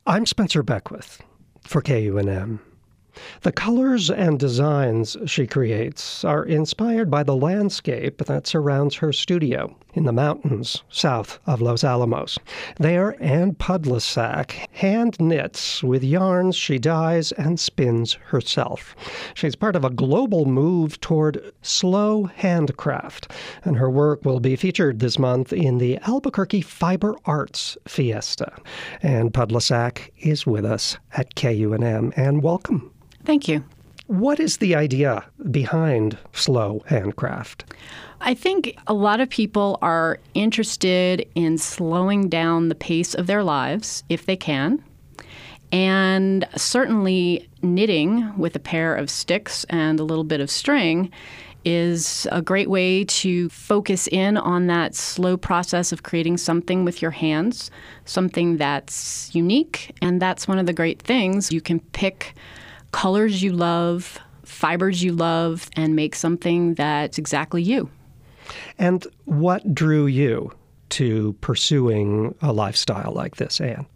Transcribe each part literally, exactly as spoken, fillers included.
I'm Spencer Beckwith for K U N M. The colors and designs she creates are inspired by the landscape that surrounds her studio in the mountains south of Los Alamos. There, Ann Pudlasak hand knits with yarns she dyes and spins herself. She's part of a global move toward slow handcraft, and her work will be featured this month in the Albuquerque Fiber Arts Fiesta. Ann Pudlasak is with us at K U N M, and welcome. Thank you. What is the idea behind slow handcraft? I think a lot of people are interested in slowing down the pace of their lives, if they can. And certainly knitting with a pair of sticks and a little bit of string is a great way to focus in on that slow process of creating something with your hands, something that's unique. And that's one of the great things. You can pick colors you love, fibers you love, and make something that's exactly you. And what drew you to pursuing a lifestyle like this, Ann?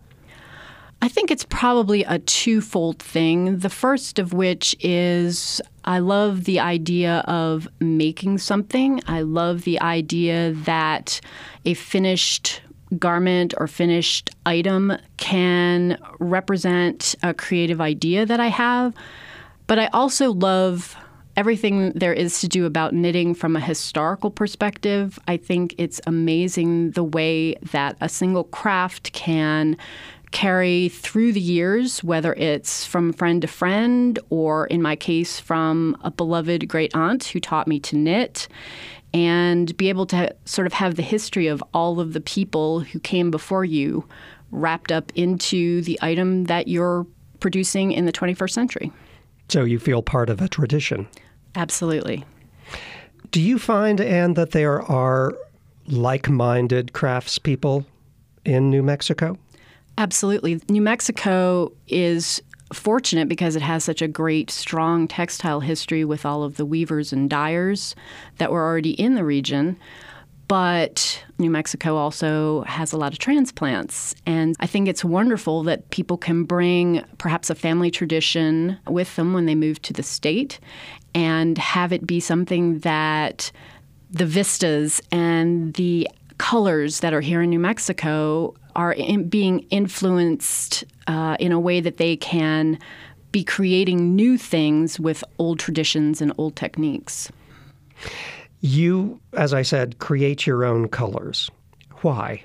I think it's probably a twofold thing. The first of which is I love the idea of making something. I love the idea that a finished garment or finished item can represent a creative idea that I have. But I also love everything there is to do about knitting from a historical perspective. I think it's amazing the way that a single craft can carry through the years, whether it's from friend to friend or, in my case, from a beloved great aunt who taught me to knit, and be able to sort of have the history of all of the people who came before you wrapped up into the item that you're producing in the twenty-first century. So you feel part of a tradition. Absolutely. Do you find, Ann, that there are like-minded craftspeople in New Mexico? Absolutely. New Mexico is fortunate because it has such a great, strong textile history with all of the weavers and dyers that were already in the region. But New Mexico also has a lot of transplants. And I think it's wonderful that people can bring perhaps a family tradition with them when they move to the state and have it be something that the vistas and the colors that are here in New Mexico are in, being influenced uh, in a way that they can be creating new things with old traditions and old techniques. You, as I said, create your own colors. Why?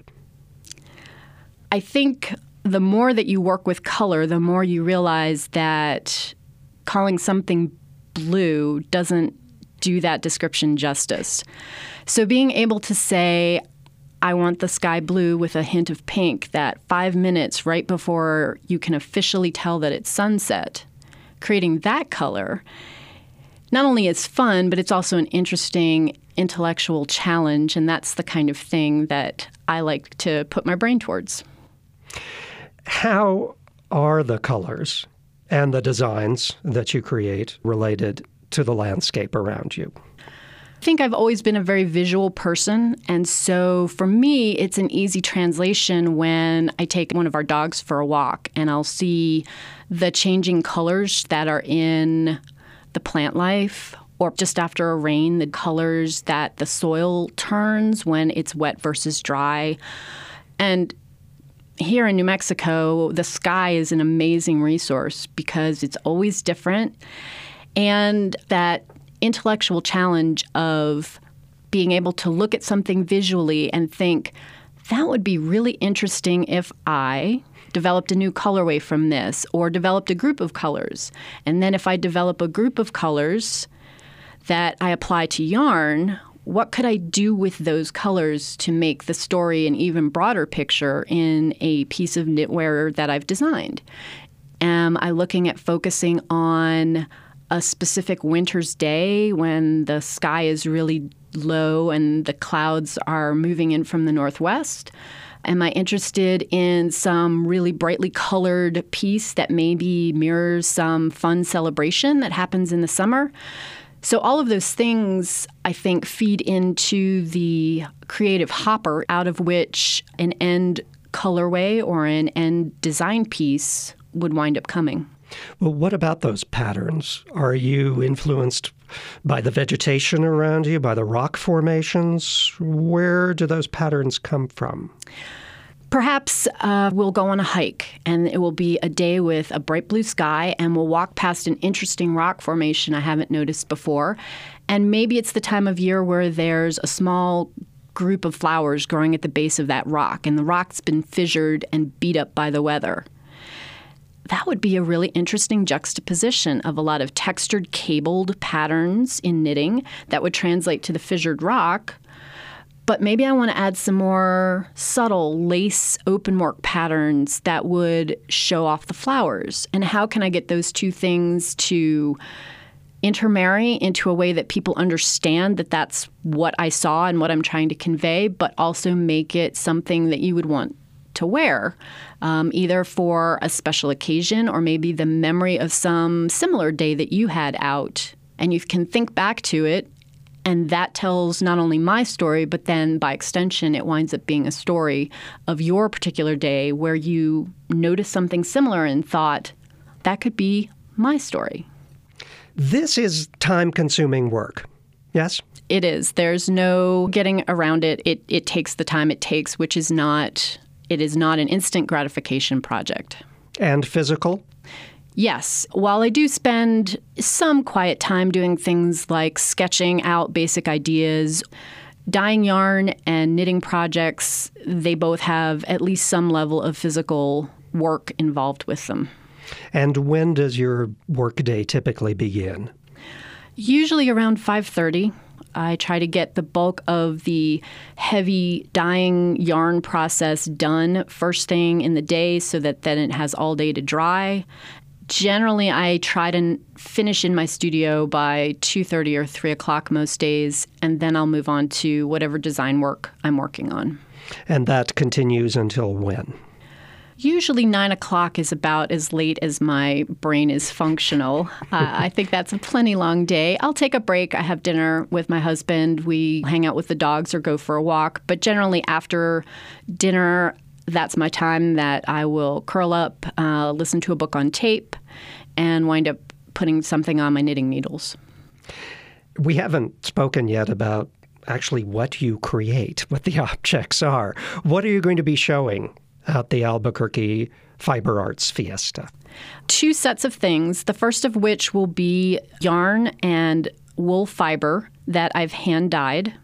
I think the more that you work with color, the more you realize that calling something blue doesn't do that description justice. So being able to say, I want the sky blue with a hint of pink, that five minutes right before you can officially tell that it's sunset, creating that color, not only is fun, but it's also an interesting intellectual challenge, and that's the kind of thing that I like to put my brain towards. How are the colors and the designs that you create related to the landscape around you? I think I've always been a very visual person, and so for me, it's an easy translation when I take one of our dogs for a walk and I'll see the changing colors that are in the plant life, or just after a rain, the colors that the soil turns when it's wet versus dry. And here in New Mexico, the sky is an amazing resource because it's always different. And that intellectual challenge of being able to look at something visually and think, that would be really interesting if I developed a new colorway from this or developed a group of colors. And then if I develop a group of colors that I apply to yarn, what could I do with those colors to make the story an even broader picture in a piece of knitwear that I've designed? Am I looking at focusing on a specific winter's day when the sky is really low and the clouds are moving in from the northwest? Am I interested in some really brightly colored piece that maybe mirrors some fun celebration that happens in the summer? So all of those things, I think, feed into the creative hopper out of which an end colorway or an end design piece would wind up coming. Well, what about those patterns? Are you influenced by the vegetation around you, by the rock formations? Where do those patterns come from? Perhaps uh, we'll go on a hike, and it will be a day with a bright blue sky, and we'll walk past an interesting rock formation I haven't noticed before. And maybe it's the time of year where there's a small group of flowers growing at the base of that rock, and the rock's been fissured and beat up by the weather. That would be a really interesting juxtaposition of a lot of textured cabled patterns in knitting that would translate to the fissured rock. But maybe I want to add some more subtle lace openwork patterns that would show off the flowers. And how can I get those two things to intermarry into a way that people understand that that's what I saw and what I'm trying to convey, but also make it something that you would want to wear, um, either for a special occasion or maybe the memory of some similar day that you had out. And you can think back to it, and that tells not only my story, but then by extension, it winds up being a story of your particular day where you noticed something similar and thought, that could be my story. This is time-consuming work, yes? It is. There's no getting around it. It, it takes the time it takes, which is not... It is not an instant gratification project. And physical? Yes. While I do spend some quiet time doing things like sketching out basic ideas, dyeing yarn and knitting projects, they both have at least some level of physical work involved with them. And when does your workday typically begin? Usually around five thirty. I try to get the bulk of the heavy dyeing yarn process done first thing in the day so that then it has all day to dry. Generally, I try to finish in my studio by two thirty or three o'clock most days, and then I'll move on to whatever design work I'm working on. And that continues until when? Usually nine o'clock is about as late as my brain is functional. Uh, I think that's a plenty long day. I'll take a break. I have dinner with my husband. We hang out with the dogs or go for a walk. But generally after dinner, that's my time that I will curl up, uh, listen to a book on tape, and wind up putting something on my knitting needles. We haven't spoken yet about actually what you create, what the objects are. What are you going to be showing at the Albuquerque Fiber Arts Fiesta? Two sets of things, the first of which will be yarn and wool fiber that I've hand-dyed.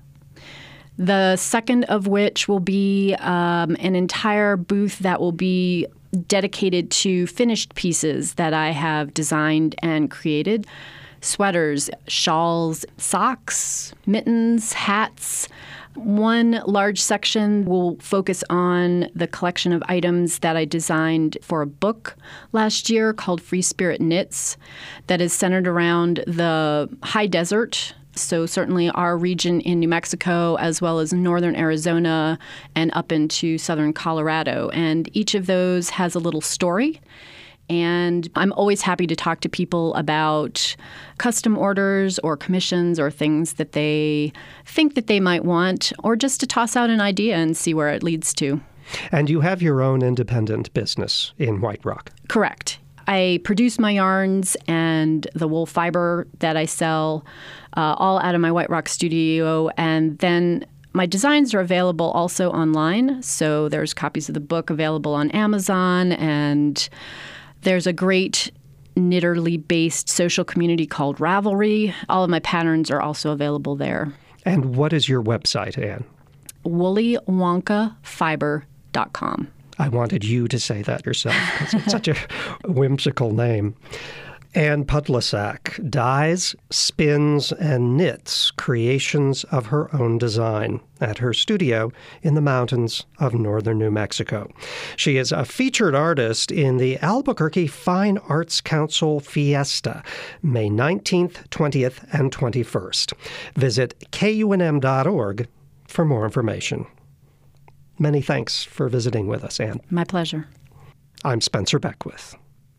The second of which will be um, an entire booth that will be dedicated to finished pieces that I have designed and created. Sweaters, shawls, socks, mittens, hats. One large section will focus on the collection of items that I designed for a book last year called Free Spirit Knits that is centered around the high desert. So certainly our region in New Mexico, as well as northern Arizona and up into southern Colorado. And each of those has a little story. And I'm always happy to talk to people about custom orders or commissions or things that they think that they might want, or just to toss out an idea and see where it leads to. And you have your own independent business in White Rock. Correct. I produce my yarns and the wool fiber that I sell uh, all out of my White Rock studio, and then my designs are available also online. So there's copies of the book available on Amazon, and there's a great Knitterly-based social community called Ravelry. All of my patterns are also available there. And what is your website, Anne? woolly wonka fiber dot com. I wanted you to say that yourself because it's such a whimsical name. Anne Pudlasak dyes, spins, and knits creations of her own design at her studio in the mountains of northern New Mexico. She is a featured artist in the Albuquerque Fine Arts Council Fiesta, May nineteenth, twentieth, and twenty-first. Visit K U N M dot org for more information. Many thanks for visiting with us, Anne. My pleasure. I'm Spencer Beckwith.